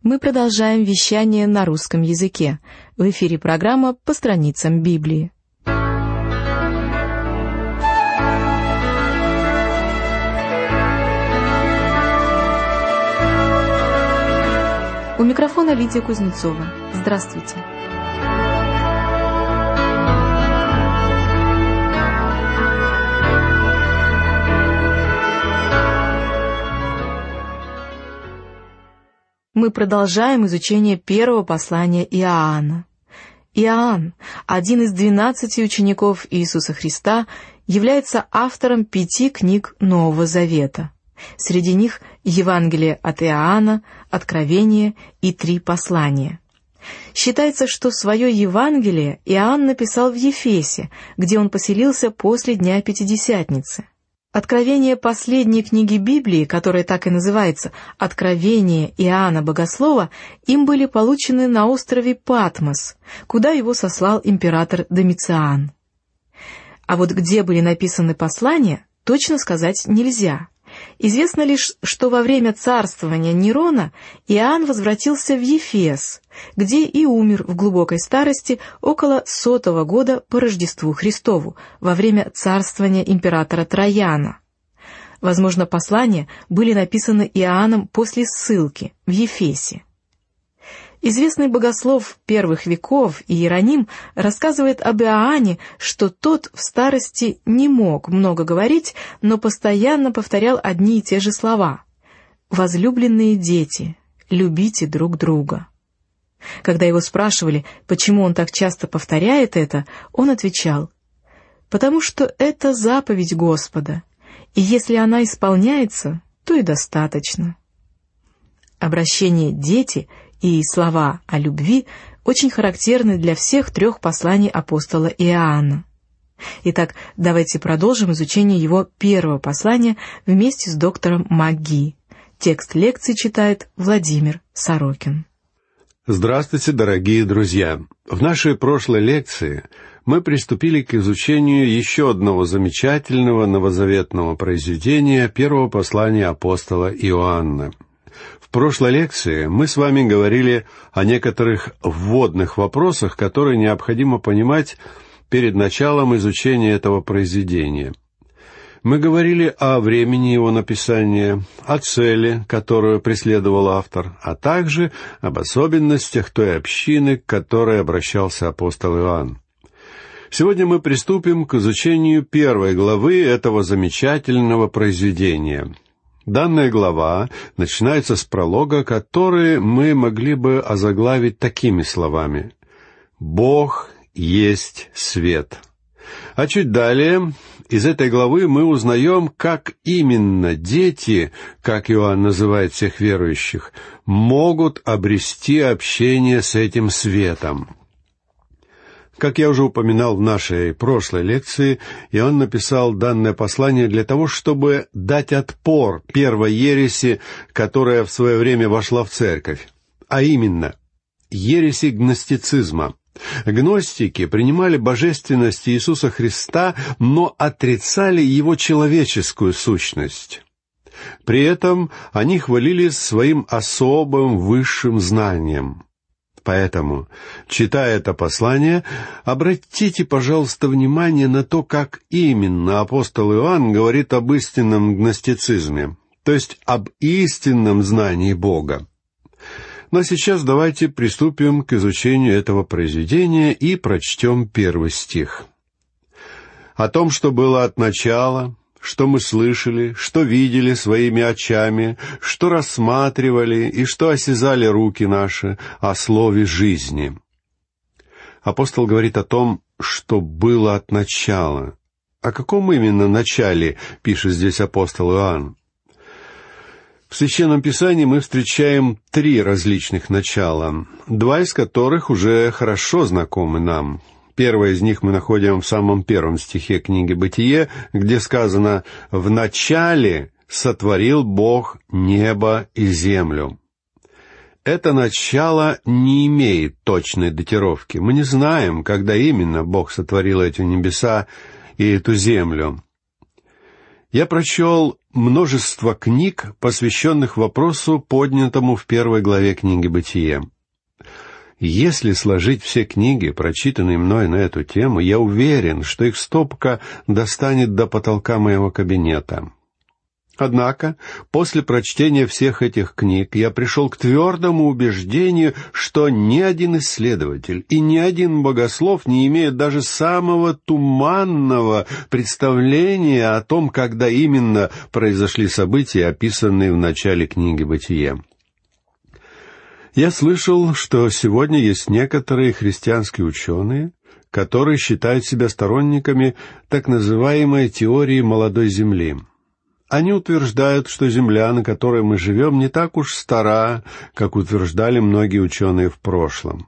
Мы продолжаем вещание на русском языке. В эфире программа «По страницам Библии». У микрофона Лидия Кузнецова. Здравствуйте. Мы продолжаем изучение первого послания Иоанна. Иоанн, один из 12 учеников Иисуса Христа, является автором 5 книг Нового Завета. Среди них Евангелие от Иоанна, Откровение и 3 послания. Считается, что свое Евангелие Иоанн написал в Ефесе, где он поселился после Дня Пятидесятницы. Откровение последней книги Библии, которая так и называется «Откровение Иоанна Богослова», им были получены на острове Патмос, куда его сослал император Домициан. А вот где были написаны послания, точно сказать нельзя. Известно лишь, что во время царствования Нерона Иоанн возвратился в Ефес, где и умер в глубокой старости около 100 года по Рождеству Христову, во время царствования императора Траяна. Возможно, послания были написаны Иоанном после ссылки в Ефесе. Известный богослов первых веков Иероним рассказывает об Иоанне, что тот в старости не мог много говорить, но постоянно повторял одни и те же слова: «Возлюбленные дети, любите друг друга». Когда его спрашивали, почему он так часто повторяет это, он отвечал: «Потому что это заповедь Господа, и если она исполняется, то и достаточно». Обращение «дети» и слова о любви очень характерны для всех 3 посланий апостола Иоанна. Итак, давайте продолжим изучение его первого послания вместе с доктором МакГи. Текст лекции читает Владимир Сорокин. Здравствуйте, дорогие друзья! В нашей прошлой лекции мы приступили к изучению еще одного замечательного новозаветного произведения первого послания апостола Иоанна. В прошлой лекции мы с вами говорили о некоторых вводных вопросах, которые необходимо понимать перед началом изучения этого произведения. Мы говорили о времени его написания, о цели, которую преследовал автор, а также об особенностях той общины, к которой обращался апостол Иоанн. Сегодня мы приступим к изучению 1 главы этого замечательного произведения. Данная глава начинается с пролога, который мы могли бы озаглавить такими словами: «Бог есть свет». А чуть далее из этой главы мы узнаем, как именно дети, как Иоанн называет всех верующих, могут обрести общение с этим светом. Как я уже упоминал в нашей прошлой лекции, Иоанн написал данное послание для того, чтобы дать отпор первой ереси, которая в свое время вошла в церковь, а именно ереси гностицизма. Гностики принимали божественность Иисуса Христа, но отрицали Его человеческую сущность. При этом они хвалились своим особым высшим знанием. Поэтому, читая это послание, обратите, пожалуйста, внимание на то, как именно апостол Иоанн говорит об истинном гностицизме, то есть об истинном знании Бога. Но сейчас давайте приступим к изучению этого произведения и прочтем 1 стих. «О том, что было от начала, что мы слышали, что видели своими очами, что рассматривали и что осязали руки наши о слове жизни». Апостол говорит о том, что было от начала. О каком именно начале пишет здесь апостол Иоанн? В Священном Писании мы встречаем 3 различных начала, 2 из которых уже хорошо знакомы нам. Первое из них мы находим в самом 1 стихе книги «Бытие», где сказано: «В начале сотворил Бог небо и землю». Это начало не имеет точной датировки. Мы не знаем, когда именно Бог сотворил эти небеса и эту землю. Я прочел множество книг, посвященных вопросу, поднятому в 1 главе книги «Бытие». Если сложить все книги, прочитанные мной на эту тему, я уверен, что их стопка достанет до потолка моего кабинета. Однако, после прочтения всех этих книг, я пришел к твердому убеждению, что ни один исследователь и ни один богослов не имеет даже самого туманного представления о том, когда именно произошли события, описанные в начале книги «Бытие». Я слышал, что сегодня есть некоторые христианские ученые, которые считают себя сторонниками так называемой теории молодой Земли. Они утверждают, что Земля, на которой мы живем, не так уж стара, как утверждали многие ученые в прошлом.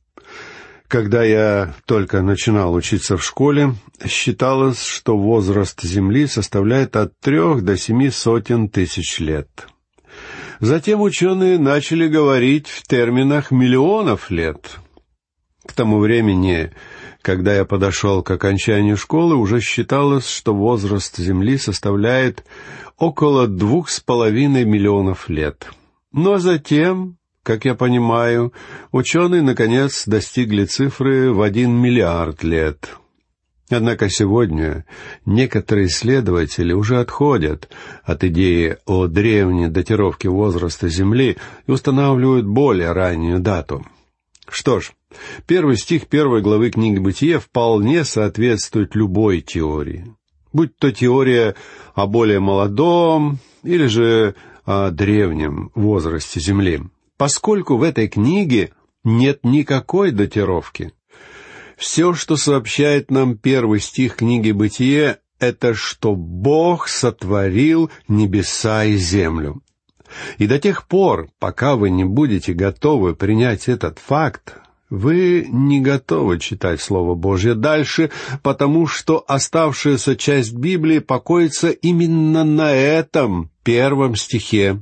Когда я только начинал учиться в школе, считалось, что возраст Земли составляет от 3 до 7 сотен тысяч лет. Затем ученые начали говорить в терминах миллионов лет. К тому времени, когда я подошел к окончанию школы, уже считалось, что возраст Земли составляет около 2,5 миллионов лет. Но затем, как я понимаю, ученые, наконец, достигли цифры в 1 миллиард лет. Однако сегодня некоторые исследователи уже отходят от идеи о древней датировке возраста Земли и устанавливают более раннюю дату. Что ж, 1 стих 1 главы книги «Бытие» вполне соответствует любой теории, будь то теория о более молодом или же о древнем возрасте Земли, поскольку в этой книге нет никакой датировки. Все, что сообщает нам 1 стих книги «Бытие», это что Бог сотворил небеса и землю. И до тех пор, пока вы не будете готовы принять этот факт, вы не готовы читать Слово Божье дальше, потому что оставшаяся часть Библии покоится именно на этом 1 стихе.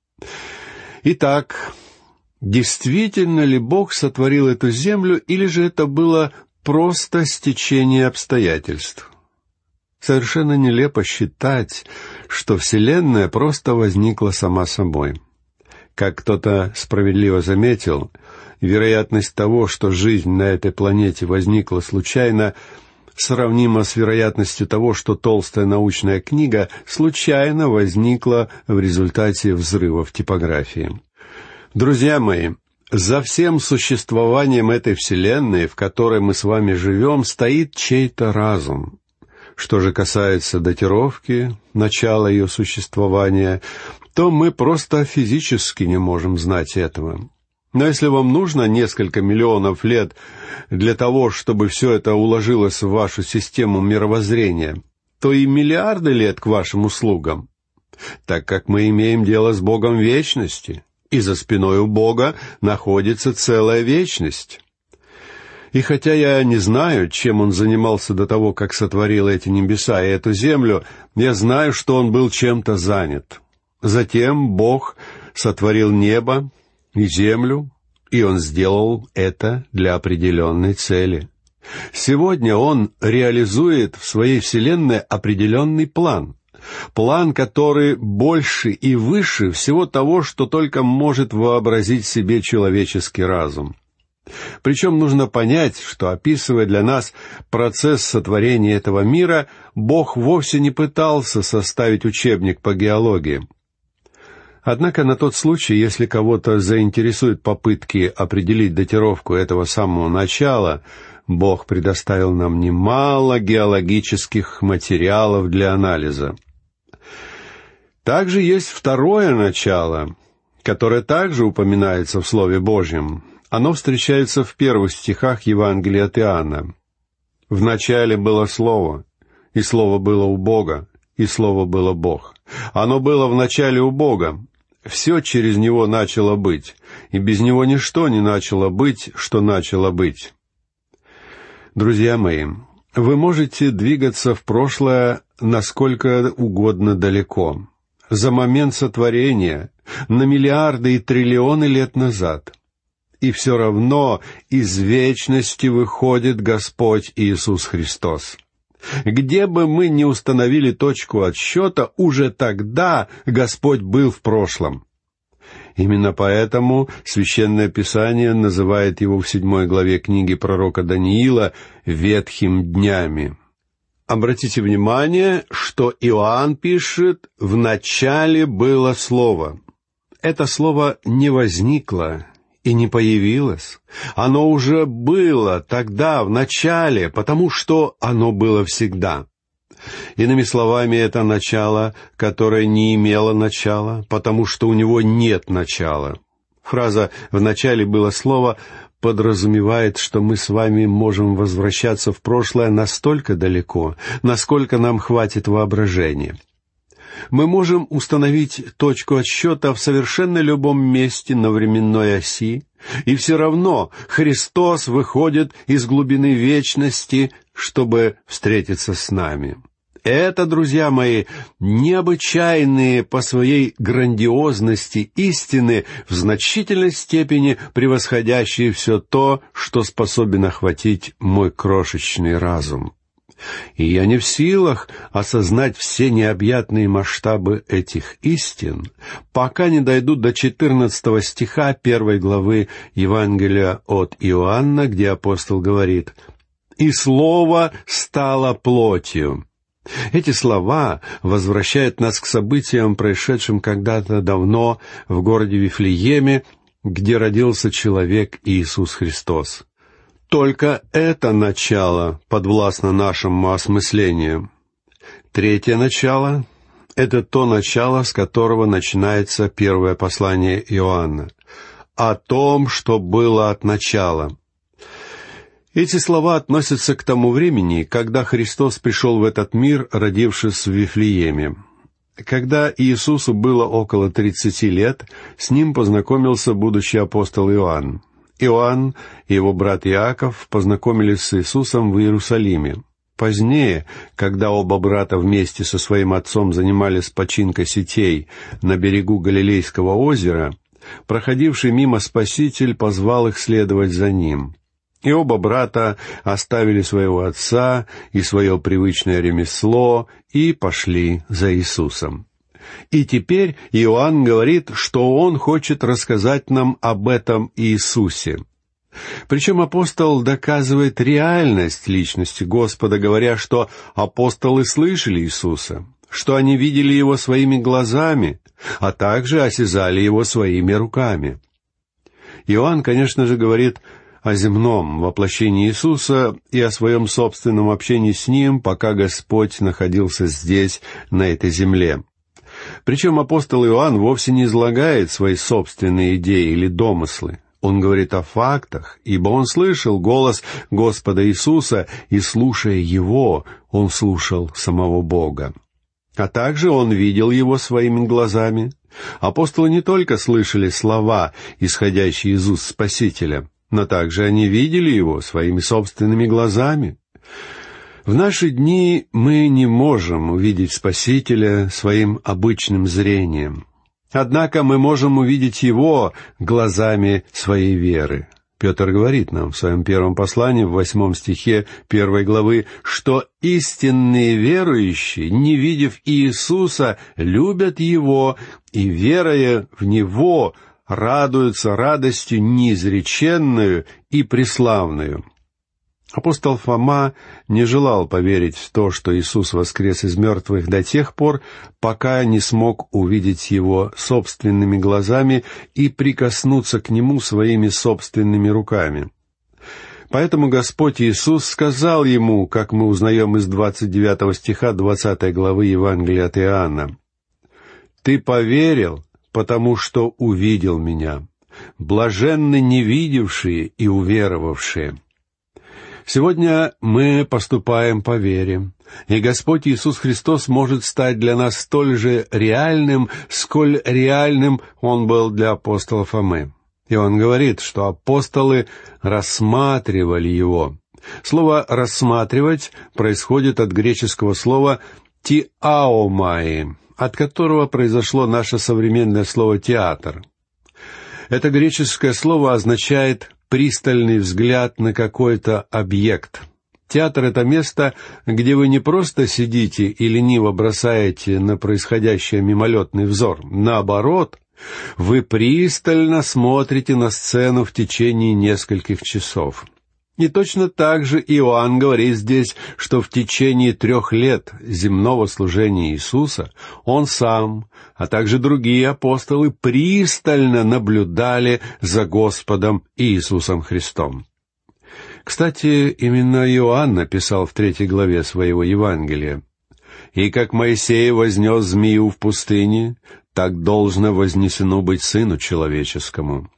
Итак, действительно ли Бог сотворил эту землю, или же это было просто стечение обстоятельств? Совершенно нелепо считать, что Вселенная просто возникла сама собой. Как кто-то справедливо заметил, вероятность того, что жизнь на этой планете возникла случайно, сравнима с вероятностью того, что толстая научная книга случайно возникла в результате взрыва в типографии. Друзья мои, за всем существованием этой Вселенной, в которой мы с вами живем, стоит чей-то разум. Что же касается датировки, начала ее существования, то мы просто физически не можем знать этого. Но если вам нужно несколько миллионов лет для того, чтобы все это уложилось в вашу систему мировоззрения, то и миллиарды лет к вашим услугам, так как мы имеем дело с Богом вечности, и за спиной у Бога находится целая вечность. И хотя я не знаю, чем Он занимался до того, как сотворил эти небеса и эту землю, я знаю, что Он был чем-то занят. Затем Бог сотворил небо и землю, и Он сделал это для определенной цели. Сегодня Он реализует в своей вселенной определенный план. План, который больше и выше всего того, что только может вообразить себе человеческий разум. Причем нужно понять, что, описывая для нас процесс сотворения этого мира, Бог вовсе не пытался составить учебник по геологии. Однако на тот случай, если кого-то заинтересуют попытки определить датировку этого самого начала, Бог предоставил нам немало геологических материалов для анализа. Также есть второе начало, которое также упоминается в Слове Божьем. Оно встречается в 1 стихах Евангелия от Иоанна. «В начале было Слово, и Слово было у Бога, и Слово было Бог. Оно было в начале у Бога. Все через Него начало быть, и без Него ничто не начало быть, что начало быть». Друзья мои, вы можете двигаться в прошлое насколько угодно далеко, за момент сотворения, на миллиарды и триллионы лет назад. И все равно из вечности выходит Господь Иисус Христос. Где бы мы ни установили точку отсчета, уже тогда Господь был в прошлом. Именно поэтому Священное Писание называет его в 7 главе книги пророка Даниила «ветхим днями». Обратите внимание, что Иоанн пишет «в начале было Слово». Это слово не возникло и не появилось. Оно уже было тогда, в начале, потому что оно было всегда. Иными словами, это начало, которое не имело начала, потому что у него нет начала. Фраза «в начале было Слово» подразумевает, что мы с вами можем возвращаться в прошлое настолько далеко, насколько нам хватит воображения. Мы можем установить точку отсчета в совершенно любом месте на временной оси, и все равно Христос выходит из глубины вечности, чтобы встретиться с нами. Это, друзья мои, необычайные по своей грандиозности истины, в значительной степени превосходящие все то, что способен охватить мой крошечный разум. И я не в силах осознать все необъятные масштабы этих истин, пока не дойду до 14 стиха 1 главы Евангелия от Иоанна, где апостол говорит: «И Слово стало плотью». Эти слова возвращают нас к событиям, происшедшим когда-то давно в городе Вифлееме, где родился человек Иисус Христос. Только это начало подвластно нашему осмыслению. Третье начало — это то начало, с которого начинается первое послание Иоанна. О том, что было от начала. Эти слова относятся к тому времени, когда Христос пришел в этот мир, родившись в Вифлееме. Когда Иисусу было около 30 лет, с ним познакомился будущий апостол Иоанн. Иоанн и его брат Иаков познакомились с Иисусом в Иерусалиме. Позднее, когда оба брата вместе со своим отцом занимались починкой сетей на берегу Галилейского озера, проходивший мимо Спаситель позвал их следовать за ним. И оба брата оставили своего отца и свое привычное ремесло и пошли за Иисусом. И теперь Иоанн говорит, что он хочет рассказать нам об этом Иисусе. Причем апостол доказывает реальность личности Господа, говоря, что апостолы слышали Иисуса, что они видели Его своими глазами, а также осязали Его своими руками. Иоанн, конечно же, говорит о земном воплощении Иисуса и о своем собственном общении с Ним, пока Господь находился здесь, на этой земле. Причем апостол Иоанн вовсе не излагает свои собственные идеи или домыслы. Он говорит о фактах, ибо он слышал голос Господа Иисуса, и, слушая Его, он слушал самого Бога. А также он видел Его своими глазами. Апостолы не только слышали слова, исходящие из уст Спасителя, но также они видели Его своими собственными глазами. В наши дни мы не можем увидеть Спасителя своим обычным зрением. Однако мы можем увидеть Его глазами своей веры. Петр говорит нам в своем первом послании, в 8 стихе 1 главы, что истинные верующие, не видев Иисуса, любят Его и, веруя в Него, радуются радостью неизреченную и преславную. Апостол Фома не желал поверить в то, что Иисус воскрес из мертвых до тех пор, пока не смог увидеть Его собственными глазами и прикоснуться к Нему своими собственными руками. Поэтому Господь Иисус сказал ему, как мы узнаем из 29 стиха 20 главы Евангелия от Иоанна: «Ты поверил, потому что увидел Меня. Блаженны невидевшие и уверовавшие». Сегодня мы поступаем по вере, и Господь Иисус Христос может стать для нас столь же реальным, сколь реальным Он был для апостола Фомы. И он говорит, что апостолы рассматривали Его. Слово «рассматривать» происходит от греческого слова «тиаомаи», от которого произошло наше современное слово «театр». Это греческое слово означает пристальный взгляд на какой-то объект. Театр — это место, где вы не просто сидите и лениво бросаете на происходящее мимолетный взор. Наоборот, вы пристально смотрите на сцену в течение нескольких часов. И точно так же Иоанн говорит здесь, что в течение 3 лет земного служения Иисуса он сам, а также другие апостолы пристально наблюдали за Господом Иисусом Христом. Кстати, именно Иоанн написал в 3 главе своего Евангелия: «И как Моисей вознес змею в пустыне, так должно вознесено быть Сыну Человеческому».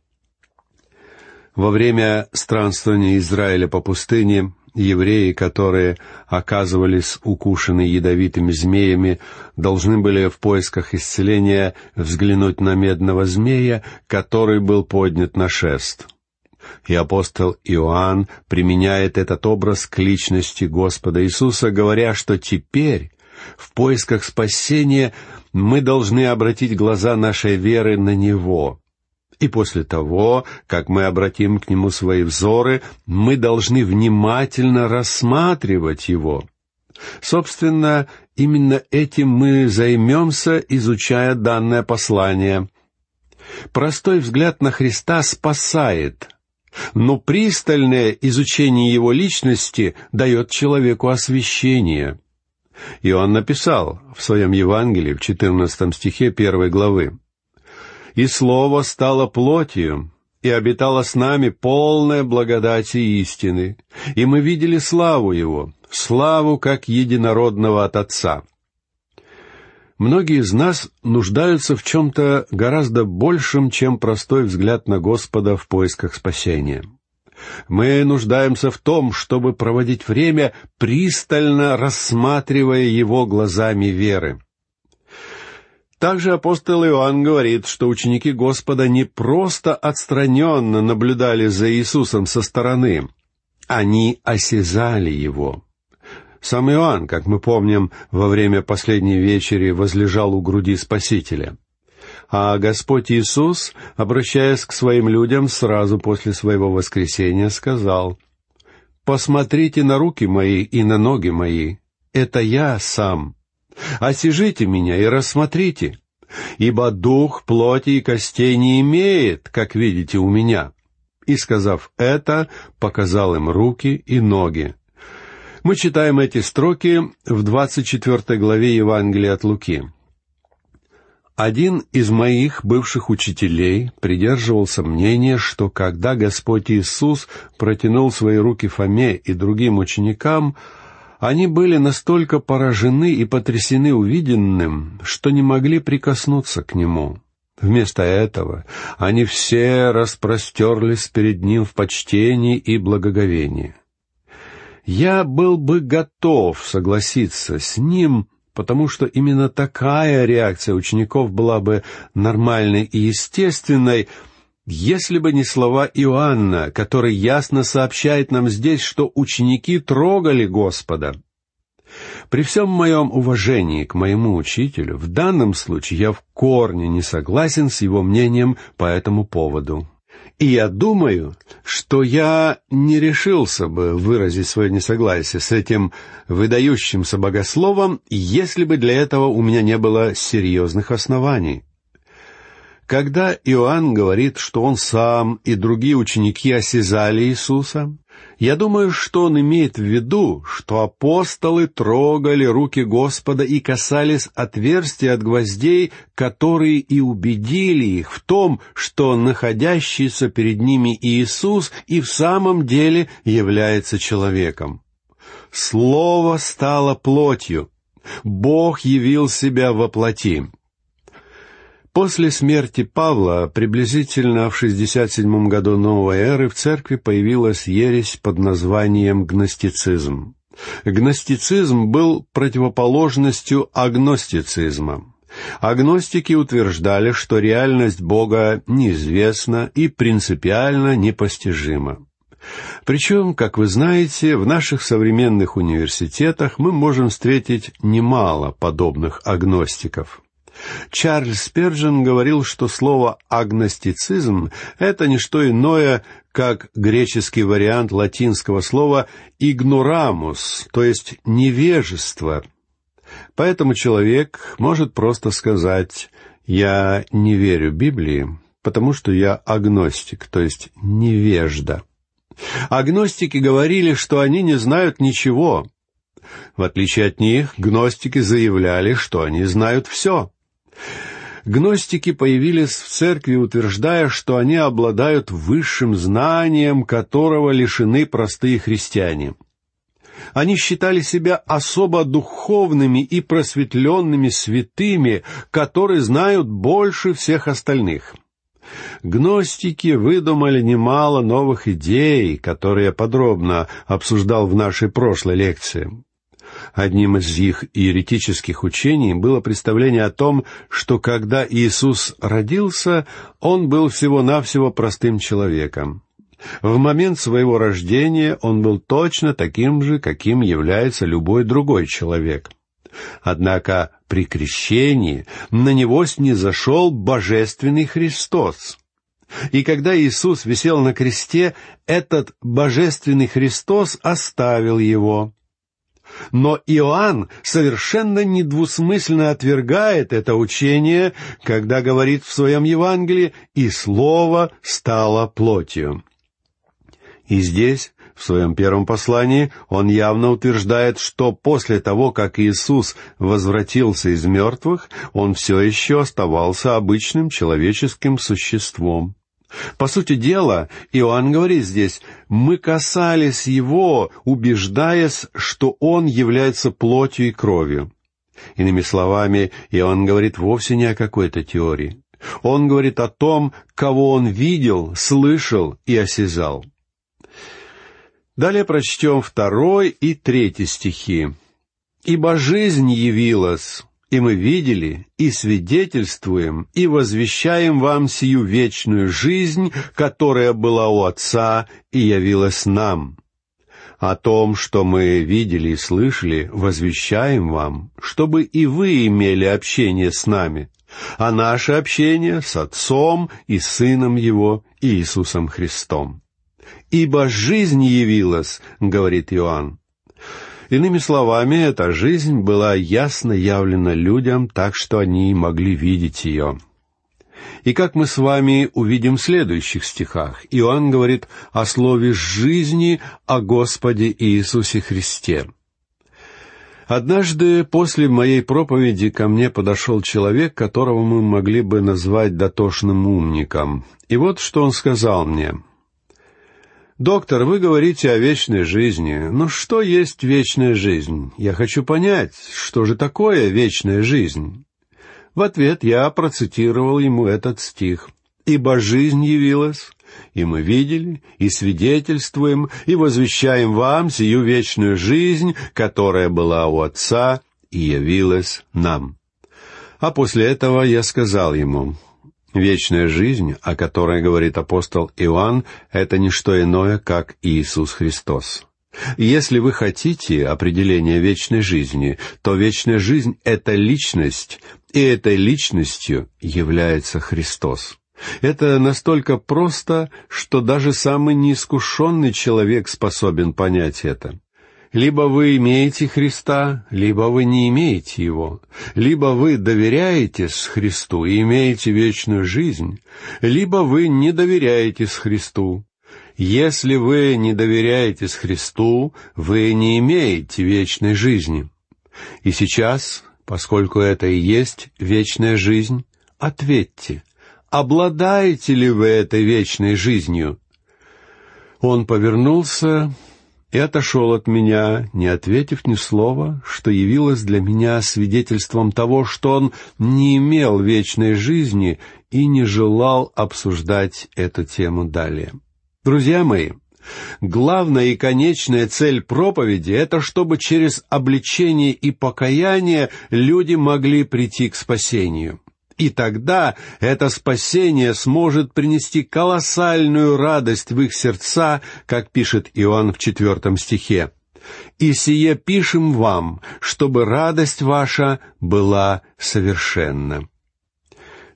Во время странствования Израиля по пустыне евреи, которые оказывались укушены ядовитыми змеями, должны были в поисках исцеления взглянуть на медного змея, который был поднят на шест. И апостол Иоанн применяет этот образ к личности Господа Иисуса, говоря, что теперь, в поисках спасения, мы должны обратить глаза нашей веры на Него. И после того, как мы обратим к Нему свои взоры, мы должны внимательно рассматривать Его. Собственно, именно этим мы займемся, изучая данное послание. Простой взгляд на Христа спасает, но пристальное изучение Его личности дает человеку освящение. Иоанн написал в своем Евангелии в 14 стихе 1 главы: «И Слово стало плотью, и обитало с нами полная благодати и истины, и мы видели славу Его, славу как единородного от Отца». Многие из нас нуждаются в чем-то гораздо большем, чем простой взгляд на Господа в поисках спасения. Мы нуждаемся в том, чтобы проводить время, пристально рассматривая Его глазами веры. Также апостол Иоанн говорит, что ученики Господа не просто отстраненно наблюдали за Иисусом со стороны, они осязали Его. Сам Иоанн, как мы помним, во время последней вечери возлежал у груди Спасителя. А Господь Иисус, обращаясь к своим людям сразу после своего воскресения, сказал: «Посмотрите на руки мои и на ноги мои, это я сам. Осяжите меня и рассмотрите, ибо дух плоти и костей не имеет, как видите у меня». И, сказав это, показал им руки и ноги. Мы читаем эти строки в 24 главе Евангелия от Луки. Один из моих бывших учителей придерживался мнения, что когда Господь Иисус протянул свои руки Фоме и другим ученикам, они были настолько поражены и потрясены увиденным, что не могли прикоснуться к Нему. Вместо этого они все распростерлись перед Ним в почтении и благоговении. Я был бы готов согласиться с ним, потому что именно такая реакция учеников была бы нормальной и естественной, если бы не слова Иоанна, который ясно сообщает нам здесь, что ученики трогали Господа. При всем моем уважении к моему учителю, в данном случае я в корне не согласен с его мнением по этому поводу. И я думаю, что я не решился бы выразить свое несогласие с этим выдающимся богословом, если бы для этого у меня не было серьезных оснований. Когда Иоанн говорит, что он сам и другие ученики осязали Иисуса, я думаю, что он имеет в виду, что апостолы трогали руки Господа и касались отверстия от гвоздей, которые и убедили их в том, что находящийся перед ними Иисус и в самом деле является человеком. Слово стало плотью. Бог явил себя во плоти. После смерти Павла, приблизительно в 67 году новой эры, в церкви появилась ересь под названием гностицизм. Гностицизм был противоположностью агностицизма. Агностики утверждали, что реальность Бога неизвестна и принципиально непостижима. Причем, как вы знаете, в наших современных университетах мы можем встретить немало подобных агностиков. Чарльз Спержен говорил, что слово «агностицизм» — это не что иное, как греческий вариант латинского слова «игнорамус», то есть «невежество». Поэтому человек может просто сказать: «Я не верю Библии, потому что я агностик», то есть невежда. Агностики говорили, что они не знают ничего. В отличие от них, гностики заявляли, что они знают все. Гностики появились в церкви, утверждая, что они обладают высшим знанием, которого лишены простые христиане. Они считали себя особо духовными и просветленными святыми, которые знают больше всех остальных. Гностики выдумали немало новых идей, которые я подробно обсуждал в нашей прошлой лекции. Одним из их еретических учений было представление о том, что когда Иисус родился, Он был всего-навсего простым человеком. В момент своего рождения Он был точно таким же, каким является любой другой человек. Однако при крещении на Него снизошел Божественный Христос. И когда Иисус висел на кресте, этот Божественный Христос оставил Его. Но Иоанн совершенно недвусмысленно отвергает это учение, когда говорит в своем Евангелии: «И Слово стало плотью». И здесь, в своем первом послании, он явно утверждает, что после того, как Иисус возвратился из мертвых, он все еще оставался обычным человеческим существом. По сути дела, Иоанн говорит здесь: «Мы касались Его, убеждаясь, что Он является плотью и кровью». Иными словами, Иоанн говорит вовсе не о какой-то теории. Он говорит о том, кого Он видел, слышал и осязал. Далее прочтем 2 и 3 стихи. «Ибо жизнь явилась, и мы видели, и свидетельствуем, и возвещаем вам сию вечную жизнь, которая была у Отца и явилась нам. О том, что мы видели и слышали, возвещаем вам, чтобы и вы имели общение с нами, а наше общение с Отцом и Сыном Его, Иисусом Христом. Ибо жизнь явилась, — говорит Иоанн». Иными словами, эта жизнь была ясно явлена людям, так что они могли видеть ее. И как мы с вами увидим в следующих стихах, Иоанн говорит о слове «жизни», о Господе Иисусе Христе. Однажды после моей проповеди ко мне подошел человек, которого мы могли бы назвать дотошным умником. И вот что он сказал мне: «Доктор, вы говорите о вечной жизни. Но что есть вечная жизнь? Я хочу понять, что же такое вечная жизнь?» В ответ я процитировал ему этот стих: «Ибо жизнь явилась, и мы видели, и свидетельствуем, и возвещаем вам сию вечную жизнь, которая была у Отца и явилась нам». А после этого я сказал ему: вечная жизнь, о которой говорит апостол Иоанн, это не что иное, как Иисус Христос. Если вы хотите определения вечной жизни, то вечная жизнь — это личность, и этой личностью является Христос. Это настолько просто, что даже самый неискушенный человек способен понять это. Либо вы имеете Христа, либо вы не имеете Его. Либо вы доверяетесь Христу и имеете вечную жизнь, либо вы не доверяетесь Христу. Если вы не доверяетесь Христу, вы не имеете вечной жизни. И сейчас, поскольку это и есть вечная жизнь, ответьте, обладаете ли вы этой вечной жизнью? Он повернулся и отошел от меня, не ответив ни слова, что явилось для меня свидетельством того, что он не имел вечной жизни и не желал обсуждать эту тему далее. Друзья мои, главная и конечная цель проповеди — это чтобы через обличение и покаяние люди могли прийти к спасению. И тогда это спасение сможет принести колоссальную радость в их сердца, как пишет Иоанн в 4 стихе. «И сие пишем вам, чтобы радость ваша была совершенна».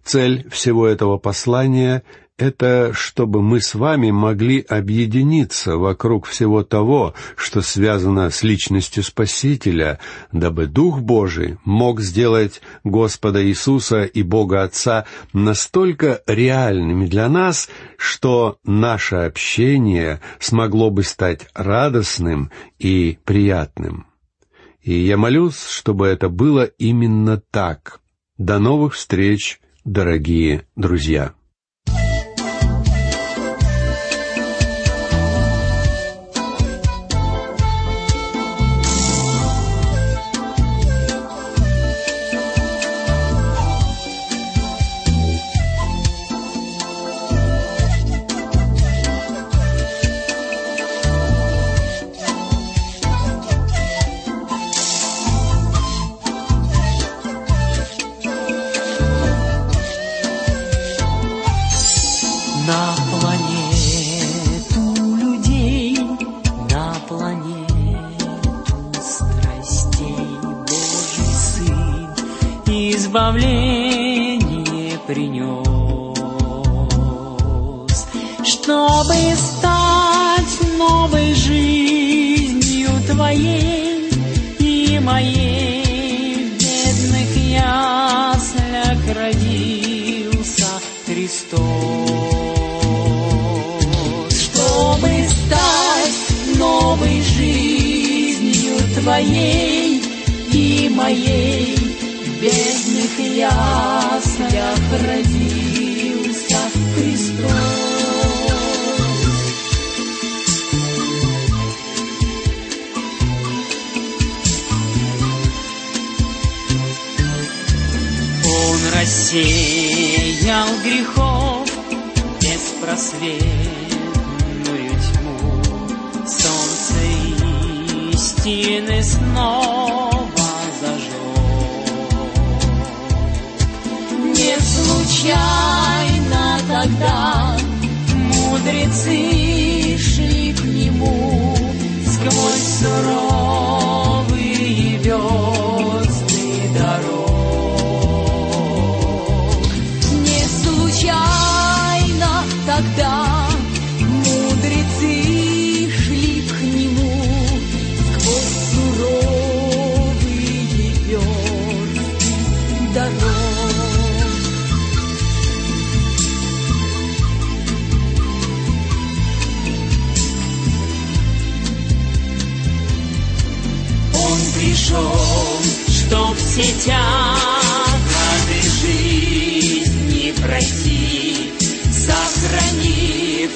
Цель всего этого послания — это чтобы мы с вами могли объединиться вокруг всего того, что связано с личностью Спасителя, дабы Дух Божий мог сделать Господа Иисуса и Бога Отца настолько реальными для нас, что наше общение смогло бы стать радостным и приятным. И я молюсь, чтобы это было именно так. До новых встреч, дорогие друзья! На планету людей, на планету страстей Божий Сын избавление принес, чтобы стать новой жизнью твоей и моей. В бедных яслях родился Христос. Чтобы стать новой жизнью твоей и моей, в бедных яслях родился Христос. Он рассеял грехов беспросветную тьму, солнце истины снова зажег. Не случайно тогда мудрецы шли к нему сквозь суровые версты дорог. Тогда мудрецы шли к нему сквозь суровые версты дорог. Он пришел, чтоб все тяготы жизни пройти, сохранив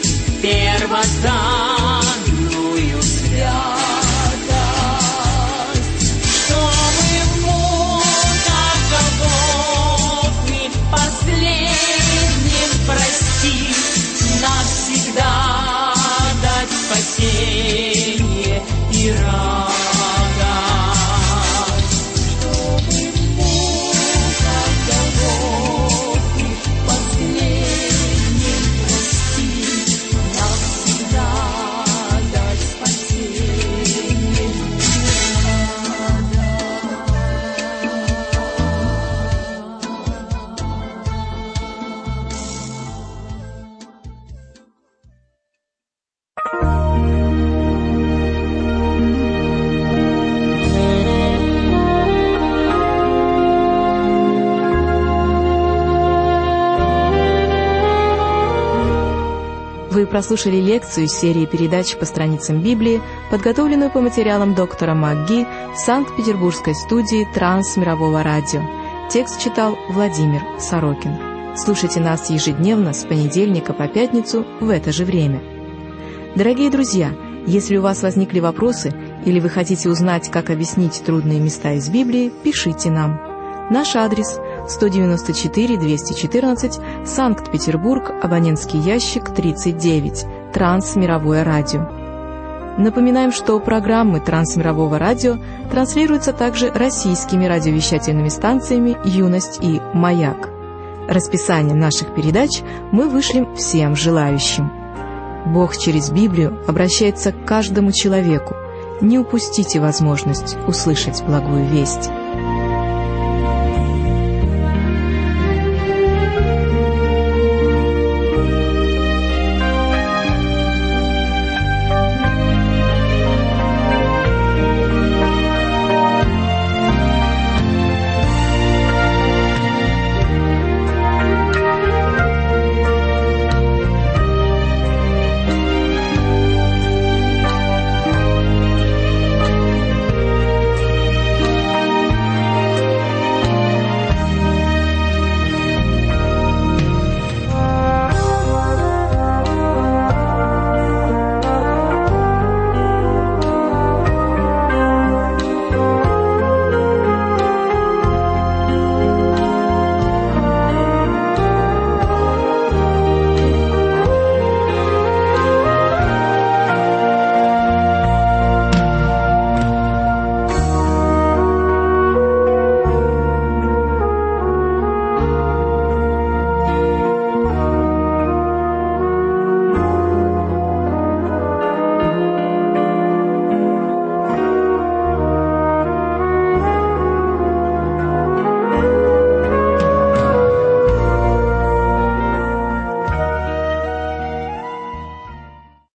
первозданную святость, чтобы в муках Голгофы в последнем простить, навсегда дать спасение и радость. Чтобы в муках Голгофы в последнем навсегда дать спасение. Вы прослушали лекцию из серии передач по страницам Библии, подготовленную по материалам доктора МакГи Санкт-Петербургской студии Трансмирового радио. Текст читал Владимир Сорокин. Слушайте нас ежедневно с понедельника по пятницу в это же время. Дорогие друзья, если у вас возникли вопросы или вы хотите узнать, как объяснить трудные места из Библии, пишите нам. Наш адрес – 194-214, Санкт-Петербург, абонентский ящик 39, Трансмировое радио. Напоминаем, что программы Трансмирового радио транслируются также российскими радиовещательными станциями «Юность» и «Маяк». Расписание наших передач мы вышлем всем желающим. Бог через Библию обращается к каждому человеку. Не упустите возможность услышать благую весть.